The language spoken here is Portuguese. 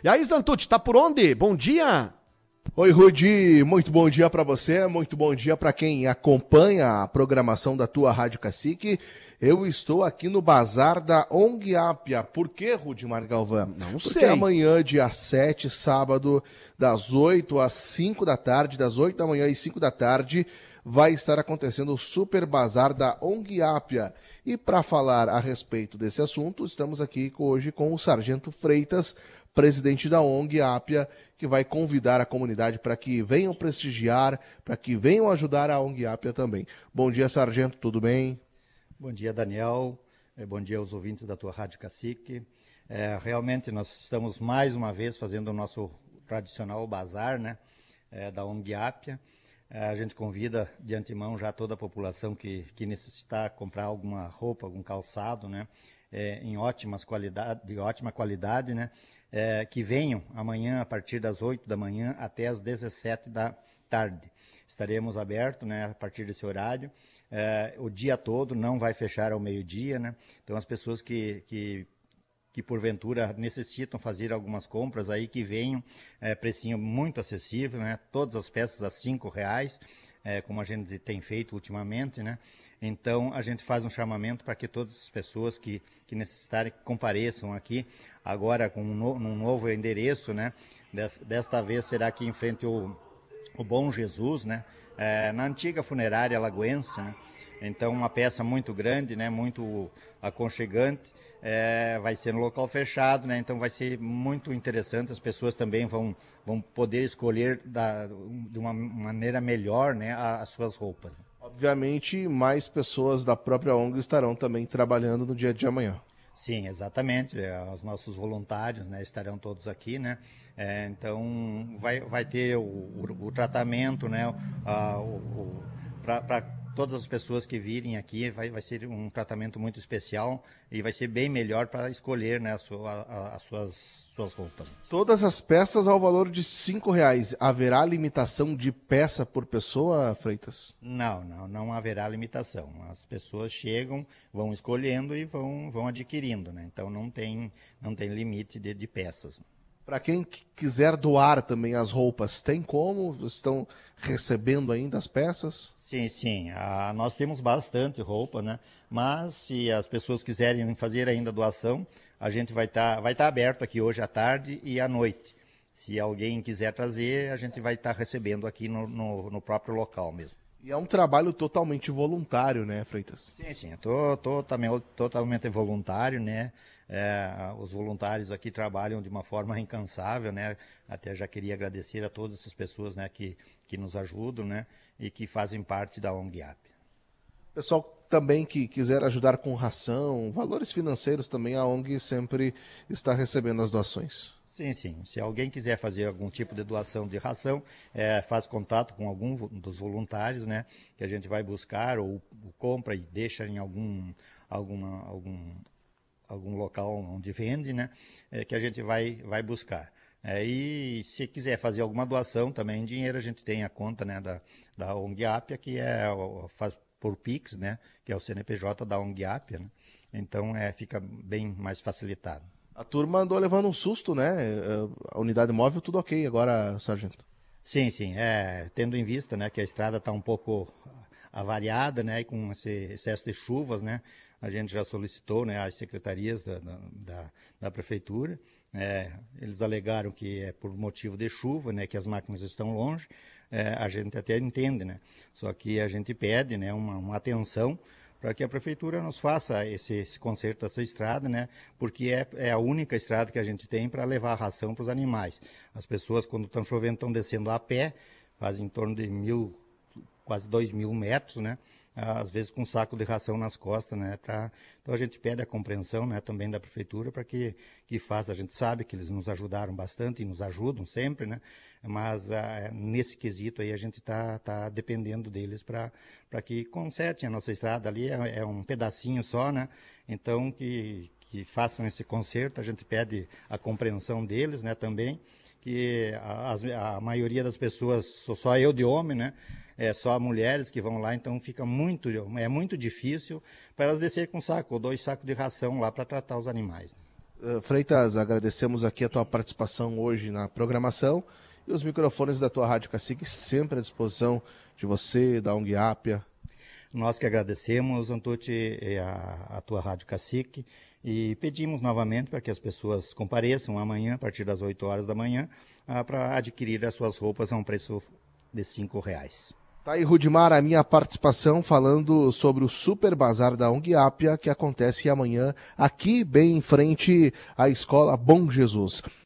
E aí, Zantucci, tá por onde? Bom dia! Oi, Rudi, muito bom dia para você, muito bom dia para quem acompanha a programação da tua Rádio Cacique. Eu estou aqui no Bazar da ONG Ápia. Por quê, Rudimar Galvão? Não Porque sei. amanhã, dia 7, sábado, das 8 às 5 da tarde, das 8 da manhã às 5 da tarde, vai estar acontecendo o Super Bazar da ONG Ápia. E para falar a respeito desse assunto, estamos aqui hoje com o Sargento Freitas, presidente da ONG Ápia, que vai convidar a comunidade para que venham prestigiar, para que venham ajudar a ONG Ápia também. Bom dia, Sargento, tudo bem? Bom dia, Daniel. Bom dia aos ouvintes da tua Rádio Cacique. Realmente nós estamos mais uma vez fazendo o nosso tradicional bazar, né, da ONG Ápia. A gente convida de antemão já toda a população que necessitar comprar alguma roupa, algum calçado, né, de ótima qualidade, né, que venham amanhã a partir das 8 da manhã até as 17 da tarde. Estaremos abertos, né, a partir desse horário, o dia todo, não vai fechar ao meio-dia, né? Então as pessoas que porventura necessitam fazer algumas compras aí, que venham, precinho muito acessível, né? Todas as peças a R$5, como a gente tem feito ultimamente, né? Então a gente faz um chamamento para que todas as pessoas que necessitarem compareçam aqui, agora com um novo endereço, né? Desta vez será aqui em frente ao Bom Jesus, né? Na antiga funerária lagoense, né? Então uma peça muito grande, né? Muito aconchegante, vai ser no local fechado, né? Então vai ser muito interessante, as pessoas também vão poder escolher de uma maneira melhor, né, as suas roupas. Obviamente, mais pessoas da própria ONG estarão também trabalhando no dia de amanhã. Sim, exatamente. Os nossos voluntários, né, estarão todos aqui, né? Então vai ter o tratamento, né? Para todas as pessoas que virem aqui, vai ser um tratamento muito especial e vai ser bem melhor para escolher, né, as suas roupas. Todas as peças ao valor de R$5. Haverá limitação de peça por pessoa, Freitas? Não haverá limitação. As pessoas chegam, vão escolhendo e vão adquirindo, né? Então não tem limite de peças. Para quem quiser doar também as roupas, tem como? Estão recebendo ainda as peças? Sim. Nós temos bastante roupa, né? Mas se as pessoas quiserem fazer ainda doação, a gente vai estar aberto aqui hoje à tarde e à noite. Se alguém quiser trazer, a gente vai estar recebendo aqui no próprio local mesmo. E é um trabalho totalmente voluntário, né, Freitas? Sim, totalmente voluntário, né? Os voluntários aqui trabalham de uma forma incansável, né? Até já queria agradecer a todas essas pessoas, né, que nos ajudam, né, e que fazem parte da ONG Ápia. Pessoal também que quiser ajudar com ração, valores financeiros também, a ONG sempre está recebendo as doações. Sim. Se alguém quiser fazer algum tipo de doação de ração, faz contato com algum dos voluntários, né, que a gente vai buscar ou compra e deixa em algum local onde vende, né, que a gente vai buscar. E se quiser fazer alguma doação também em dinheiro, a gente tem a conta, né, da ONG Ápia, que faz por Pix, né, que é o CNPJ da ONG Ápia, né? Então fica bem mais facilitado. A turma andou levando um susto, né? A unidade móvel tudo ok agora, Sargento. Sim, tendo em vista, né, que a estrada está um pouco avariada, né, e com esse excesso de chuvas, né, a gente já solicitou, né, às secretarias da prefeitura. Eles alegaram que é por motivo de chuva, né, que as máquinas estão longe. A gente até entende, né, só que a gente pede, né, uma atenção para que a prefeitura nos faça esse conserto dessa estrada, né, porque é a única estrada que a gente tem para levar a ração para os animais. As pessoas, quando estão chovendo, estão descendo a pé, fazem em torno de quase 2.000 metros, né, às vezes com um saco de ração nas costas, né, então a gente pede a compreensão, né, também da prefeitura para que faça. A gente sabe que eles nos ajudaram bastante e nos ajudam sempre, né, mas nesse quesito aí a gente está dependendo deles para que consertem a nossa estrada. Ali é um pedacinho só, né, então que façam esse conserto. A gente pede a compreensão deles, né, também, que a maioria das pessoas, só eu de homem, né, só mulheres que vão lá, então é muito difícil para elas descer com um saco ou 2 sacos de ração lá para tratar os animais. Freitas, agradecemos aqui a tua participação hoje na programação e os microfones da tua Rádio Cacique sempre à disposição de você, da ONG Ápia. Nós que agradecemos, Antucci, a tua Rádio Cacique, e pedimos novamente para que as pessoas compareçam amanhã, a partir das 8 horas da manhã, para adquirir as suas roupas a um preço de R$5. Tá aí, Rudimar, a minha participação falando sobre o Super Bazar da ONG Ápia, que acontece amanhã aqui bem em frente à Escola Bom Jesus.